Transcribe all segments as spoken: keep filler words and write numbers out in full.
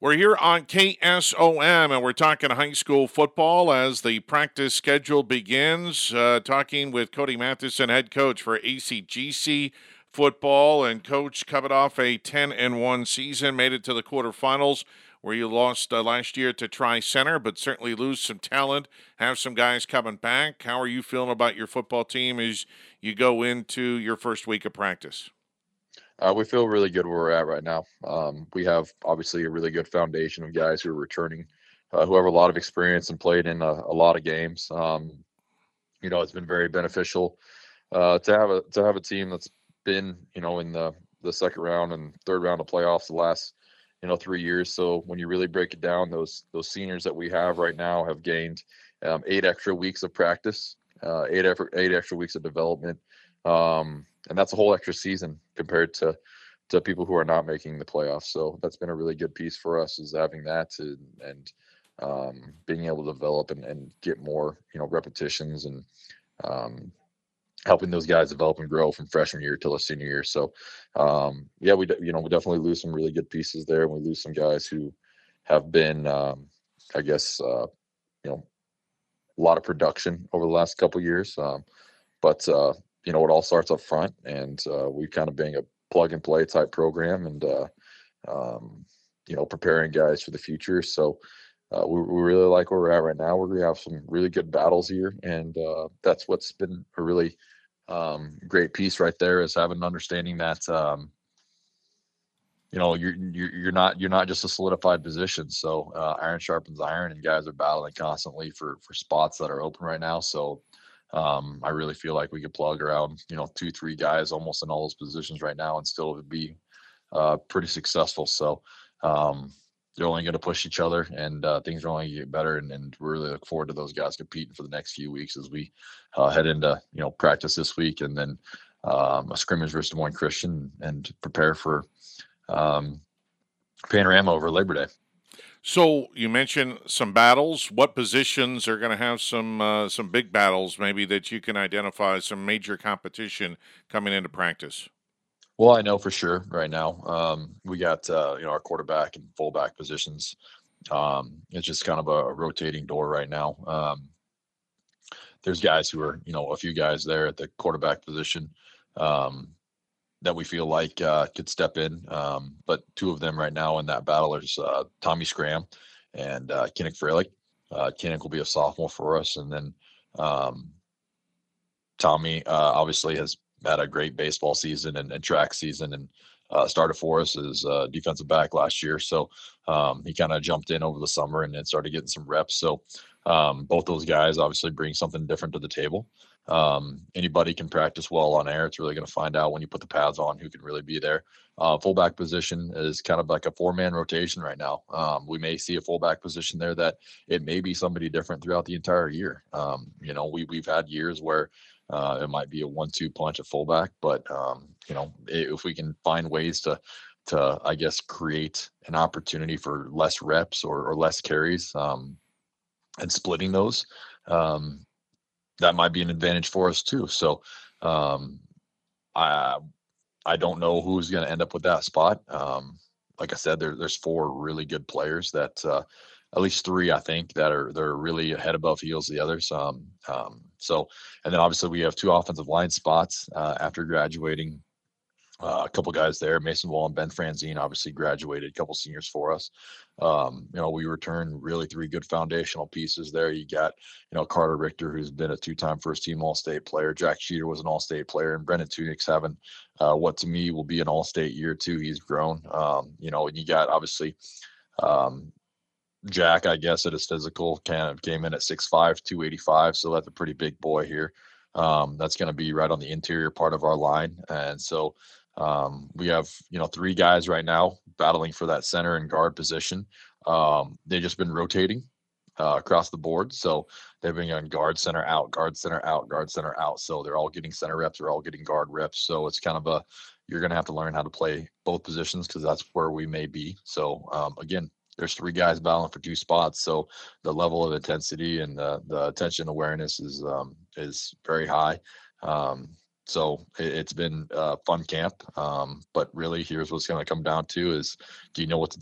We're here on K S O M and we're talking high school football as the practice schedule begins. Uh, talking with Cody Matheson, head coach for A C G C football. And coach, coming off a ten and one season, made it to the quarterfinals where you lost uh, last year to Tri Center, but certainly lose some talent, have some guys coming back. How are you feeling about your football team as you go into your first week of practice? Uh, we feel really good where we're at right now. Um, we have obviously a really good foundation of guys who are returning, uh, who have a lot of experience and played in a, a lot of games. Um, you know, it's been very beneficial uh, to have a to have a team that's been, you know, in the the second round and third round of playoffs the last, you know, three years. So when you really break it down, those those seniors that we have right now have gained um, eight extra weeks of practice, uh, eight effort, eight extra weeks of development, um, and that's a whole extra season compared to to people who are not making the playoffs. So that's been a really good piece for us is having that and, and um, being able to develop and, and get more, you know, repetitions and um, helping those guys develop and grow from freshman year till a senior year. So, um, yeah, we you know we definitely lose some really good pieces there, and we lose some guys who have been, um, I guess, uh, you know, a lot of production over the last couple years. Um, but uh, you know, it all starts up front, and uh, we kind of being a plug and play type program, and uh, um, you know, preparing guys for the future. So. Uh, we, we really like where we're at right now. We're going to have some really good battles here, and uh, that's what's been a really um, great piece right there is having an understanding that um, you know you're, you're you're not you're not just a solidified position. So uh, iron sharpens iron, and guys are battling constantly for for spots that are open right now. So um, I really feel like we could plug around you know two three guys almost in all those positions right now and still be uh, pretty successful. So um, they're only going to push each other, and uh, things are only going to get better. And, and we really look forward to those guys competing for the next few weeks as we uh, head into you know practice this week, and then um, a scrimmage versus Des Moines Christian, and prepare for um, Panorama over Labor Day. So you mentioned some battles. What positions are going to have some uh, some big battles? Maybe that you can identify some major competition coming into practice. Well, I know for sure right now um, we got uh, you know our quarterback and fullback positions. Um, it's just kind of a, a rotating door right now. Um, there's guys who are, you know, a few guys there at the quarterback position um, that we feel like uh, could step in. Um, but two of them right now in that battle is uh, Tommy Scram and uh, Kinnick Freilich. Uh, Kinnick will be a sophomore for us, and then um, Tommy uh, obviously has had a great baseball season and, and track season, and uh, started for us as a defensive back last year. So um, he kind of jumped in over the summer and then started getting some reps. So um, both those guys obviously bring something different to the table. Um, anybody can practice well on air. It's really going to find out when you put the pads on who can really be there. Uh, fullback position is kind of like a four man rotation right now. Um, we may see a fullback position there that it may be somebody different throughout the entire year. Um, you know, we, we've had years where uh, it might be a one-two punch at fullback, but um, you know, if we can find ways to, to I guess, create an opportunity for less reps or, or less carries, um, and splitting those, um, that might be an advantage for us too. So, um, I I don't know who's going to end up with that spot. Um, like I said, there, there's four really good players that, uh, at least three, I think, that are they're really head above heels the others. Um, um, so, and then obviously we have two offensive line spots uh, after graduating. Uh, a couple guys there, Mason Wall and Ben Franzine, obviously graduated. A couple seniors for us. Um, you know, we return really three good foundational pieces there. You got, you know, Carter Richter, who's been a two-time first-team All-State player. Jack Sheeter was an All-State player, and Brendan Tunick's having uh, what to me will be an All-State year too. He's grown. Um, you know, and you got obviously um, Jack, I guess, at his physical kind of came in at six five, two eighty-five, so that's a pretty big boy here. Um, that's going to be right on the interior part of our line, and so um, we have you know three guys right now battling for that center and guard position. Um, they've just been rotating uh, across the board, so they've been on guard center out, guard center out, guard center out. So they're all getting center reps, they're all getting guard reps. So it's kind of a you're going to have to learn how to play both positions because that's where we may be. So um, again, there's three guys battling for two spots, so the level of intensity and the the attention awareness is um, is very high. Um, so it, it's been a fun camp, um, but really, here's what's going to come down to: is do you know what to do?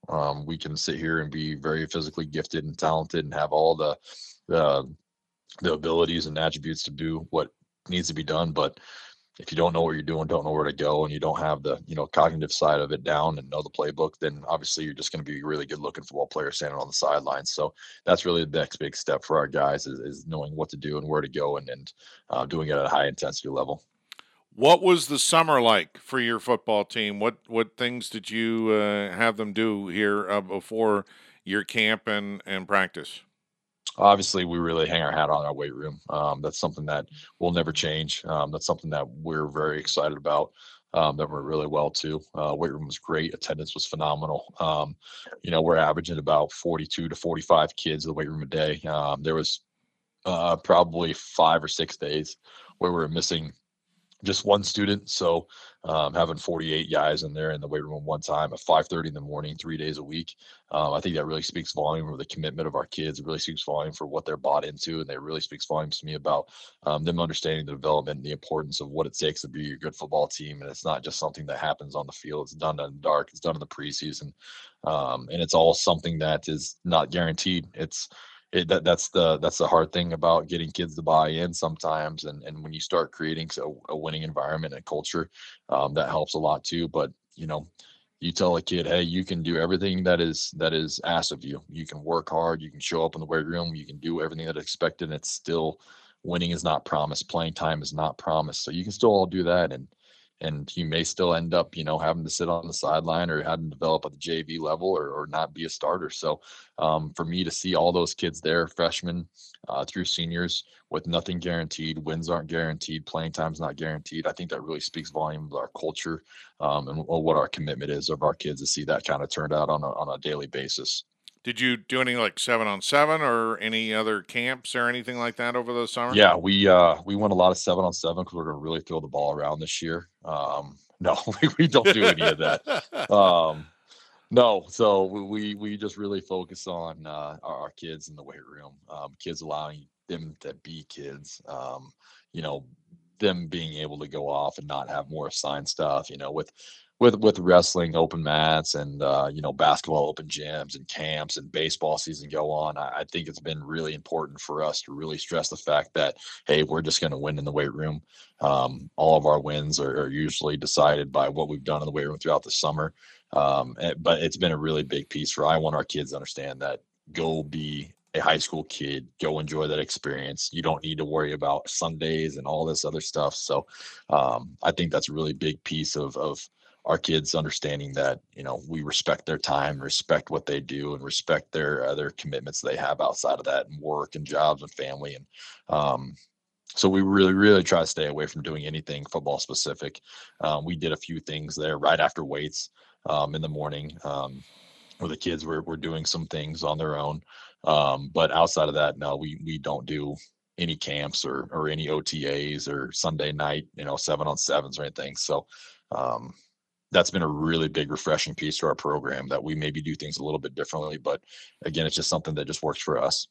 Um, we can sit here and be very physically gifted and talented and have all the the the abilities and attributes to do what needs to be done, but if you don't know what you're doing, don't know where to go, and you don't have the, you know, cognitive side of it down and know the playbook, then obviously you're just going to be a really good looking football player standing on the sidelines. So that's really the next big step for our guys is, is knowing what to do and where to go, and, and uh, doing it at a high intensity level. What was the summer like for your football team? What what things did you uh, have them do here uh, before your camp and, and practice? Obviously, we really hang our hat on our weight room. Um, that's something that will never change. Um, that's something that we're very excited about. Um, that we're really well too. Uh, weight room was great. Attendance was phenomenal. Um, you know, we're averaging about forty-two to forty-five kids in the weight room a day. Um, there was uh, probably five or six days where we were missing just one student. So um, having forty-eight guys in there in the weight room one time at five thirty in the morning, three days a week, um, I think that really speaks volume of the commitment of our kids. It really speaks volume for what they're bought into, and it really speaks volumes to me about um, them understanding the development and the importance of what it takes to be a good football team. And it's not just something that happens on the field. It's done in the dark. It's done in the preseason, um, and it's all something that is not guaranteed. It's it, that that's the that's the hard thing about getting kids to buy in sometimes, and and when you start creating a, a winning environment and culture, um, that helps a lot too. But you know, you tell a kid, hey, you can do everything that is that is asked of you. You can work hard, you can show up in the weight room, you can do everything that's expected, and it's still winning is not promised, playing time is not promised. So you can still all do that, and and you may still end up, you know, having to sit on the sideline or having to develop at the J V level, or, or not be a starter. So um, for me to see all those kids there, freshmen uh, through seniors, with nothing guaranteed, wins aren't guaranteed, playing time's not guaranteed, I think that really speaks volume of our culture, um, and what our commitment is of our kids to see that kind of turned out on a, on a daily basis. Did you do any like seven on seven or any other camps or anything like that over the summer? Yeah, we uh we went a lot of seven on seven because we're gonna really throw the ball around this year. Um, no, we, we don't do any of that. Um, no, so we we just really focus on uh, our, our kids in the weight room. Um, kids allowing them to be kids. Um, you know, them being able to go off and not have more assigned stuff. You know, with with with wrestling open mats, and uh, you know, basketball open gyms and camps, and baseball season go on. I, I think it's been really important for us to really stress the fact that, hey, we're just going to win in the weight room. Um, all of our wins are, are usually decided by what we've done in the weight room throughout the summer. Um, eh, but it's been a really big piece for, I want our kids to understand that go be a high school kid, go enjoy that experience. You don't need to worry about Sundays and all this other stuff. So um, I think that's a really big piece of, of our kids understanding that, you know, we respect their time, respect what they do, and respect their other commitments they have outside of that, and work and jobs and family. And um, so we really, really try to stay away from doing anything football specific. Um, we did a few things there right after weights um, in the morning, um, where the kids were, were doing some things on their own. Um, but outside of that, no, we we don't do any camps or or any O T As or Sunday night, you know, seven on sevens or anything. So um, that's been a really big refreshing piece to our program, that we maybe do things a little bit differently. But again, it's just something that just works for us.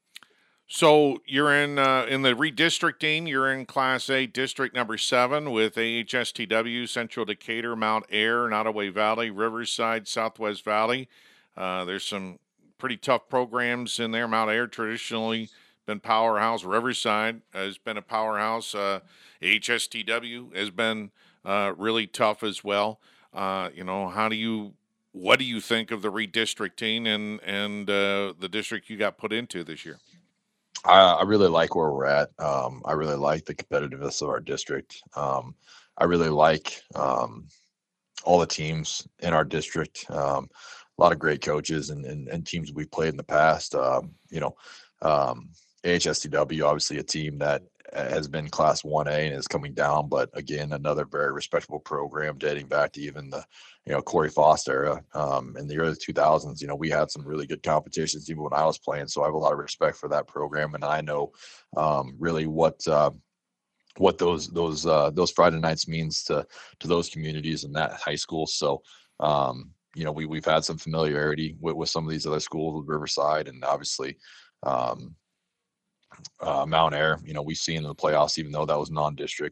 So you're in uh, in the redistricting. You're in Class A, District Number Seven, with A H S T W, Central Decatur, Mount Ayr, Nottoway Valley, Riverside, Southwest Valley. Uh, there's some pretty tough programs in there. Mount Ayr traditionally been powerhouse. Riverside has been a powerhouse. Uh, A H S T W has been uh, really tough as well. Uh, you know, how do you what do you think of the redistricting and and uh, the district you got put into this year? I, I really like where we're at. Um, I really like the competitiveness of our district. Um, I really like um, all the teams in our district. Um, a lot of great coaches and, and, and teams we've played in the past. Um, you know, um, A H S T W, obviously a team that has been Class one A and is coming down, but again, another very respectable program dating back to even the, you know, Corey Foster era. Um, in the early two thousands, you know, we had some really good competitions even when I was playing. So I have a lot of respect for that program, and I know um, really what uh, what those those uh, those Friday nights means to to those communities and that high school. So um, you know, we we've had some familiarity with, with some of these other schools, with Riverside, and obviously um, uh, Mount Ayr. You know, we've seen in the playoffs, even though that was non-district.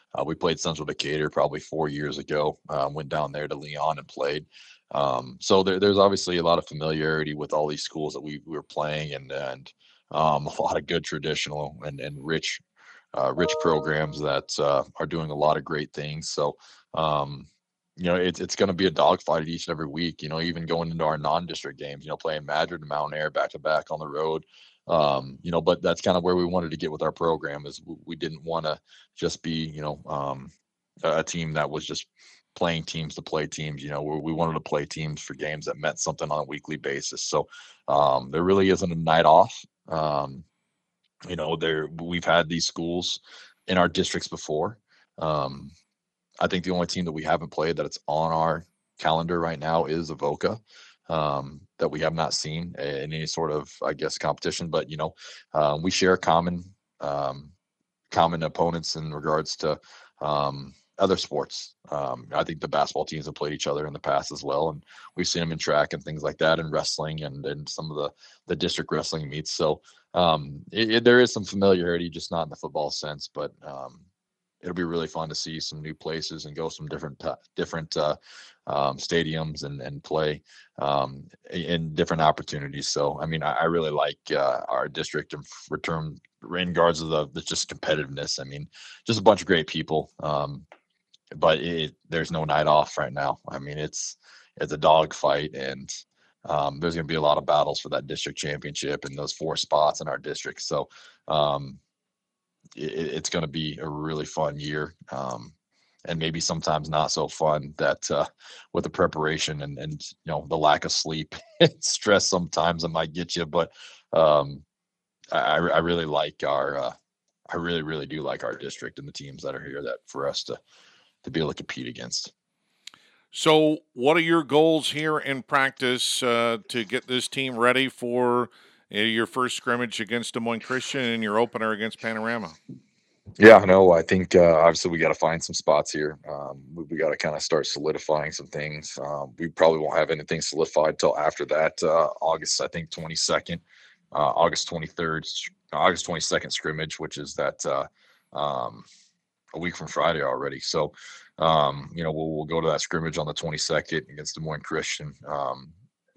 Uh, we played Central Decatur probably four years ago. Uh, went down there to Leon and played. Um, so there, there's obviously a lot of familiarity with all these schools that we, we were playing, and and um, a lot of good traditional and and rich uh, rich programs that uh, are doing a lot of great things. So, um, you know, it's it's going to be a dogfight each and every week. You know, even going into our non-district games, you know, playing Madrid and Mount Air back to back on the road. Um, you know, but that's kind of where we wanted to get with our program is we didn't want to just be, you know, um, a team that was just playing teams to play teams. You know, we, we wanted to play teams for games that meant something on a weekly basis. So um, there really isn't a night off. Um, you know, there we've had these schools in our districts before. Um, I think the only team that we haven't played that it's on our calendar right now is Avoca, um, that we have not seen in any sort of, I guess, competition. But you know, uh, we share common um, common opponents in regards to um, other sports. Um, I think the basketball teams have played each other in the past as well, and we've seen them in track and things like that, and wrestling and and some of the the district wrestling meets. So um, it, it, there is some familiarity, just not in the football sense, but um, it'll be really fun to see some new places and go some different uh, different uh, um, stadiums and and play um, in different opportunities. So I mean, I, I really like uh, our district in return in regards of the, the just competitiveness. I mean, just a bunch of great people, um, but it, there's no night off right now. I mean, it's it's a dog fight, and um, there's going to be a lot of battles for that district championship and those four spots in our district. So um, it, it's going to be a really fun year. Um, and maybe sometimes not so fun that uh, with the preparation and, and, you know, the lack of sleep and stress sometimes it might get you, but um, I, I really like our, uh, I really, really do like our district and the teams that are here that for us to, to be able to compete against. So, what are your goals here in practice uh, to get this team ready for uh, your first scrimmage against Des Moines Christian and your opener against Panorama? Yeah, no, I think uh, obviously we got to find some spots here. Um, we, we got to kind of start solidifying some things. Um, we probably won't have anything solidified till after that uh, August, I think twenty-second, uh, August twenty-third, August twenty-second scrimmage, which is that uh, um, a week from Friday already. So, um, you know, we'll, we'll go to that scrimmage on the twenty-second against Des Moines Christian. Um,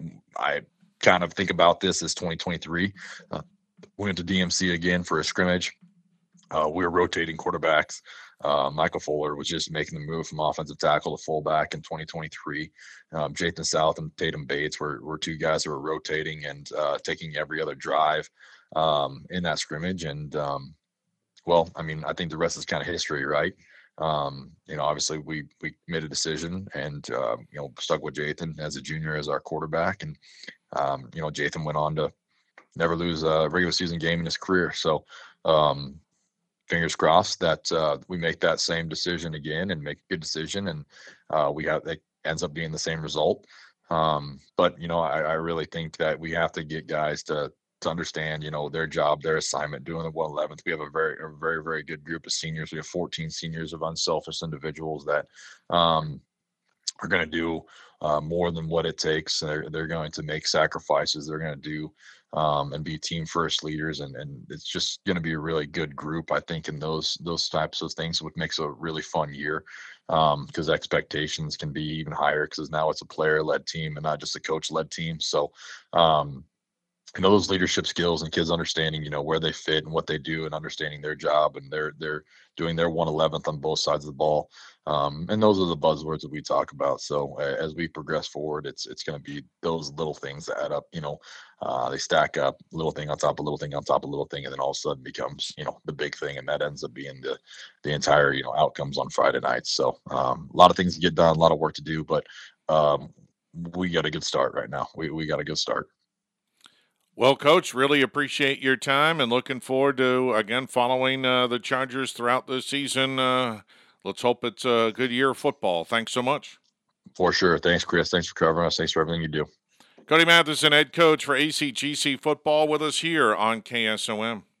I kind of think about this as twenty twenty-three. Uh, went to D M C again for a scrimmage. Uh, we were rotating quarterbacks. Uh, Michael Fuller was just making the move from offensive tackle to fullback in twenty twenty-three. Um, Jathan South and Tatum Bates were, were two guys who were rotating and uh, taking every other drive um, in that scrimmage. And, um, well, I mean, I think the rest is kind of history, right? Um, you know, obviously we we made a decision and, uh, you know, stuck with Jathan as a junior as our quarterback. And, um, you know, Jathan went on to never lose a regular season game in his career. So, um, fingers crossed that uh, we make that same decision again and make a good decision, and uh, we have it ends up being the same result. Um, but you know, I, I really think that we have to get guys to to understand, you know, their job, their assignment, doing the one eleventh. We have a very, a very, very good group of seniors. We have fourteen seniors of unselfish individuals that um, are going to do uh, more than what it takes. They're, they're going to make sacrifices. They're going to do um, and be team first leaders. And, and it's just going to be a really good group, I think, in those, those types of things, which makes a really fun year because um, expectations can be even higher because now it's a player led team and not just a coach led team. So, um, you know, those leadership skills and kids understanding, you know, where they fit and what they do and understanding their job, and they're they're doing their one eleventh on both sides of the ball. Um, and those are the buzzwords that we talk about. So uh, as we progress forward, it's it's going to be those little things that add up. You know, uh, they stack up, little thing on top of little thing on top of little thing, and then all of a sudden becomes, you know, the big thing, and that ends up being the the entire, you know, outcomes on Friday nights. So um, a lot of things to get done, a lot of work to do, but um, we got a good start right now. We we got a good start. Well, Coach, really appreciate your time and looking forward to, again, following uh, the Chargers throughout the season. Uh, let's hope it's a good year of football. Thanks so much. For sure. Thanks, Chris. Thanks for covering us. Thanks for everything you do. Cody Matheson, head coach for A C G C football, with us here on K S O M.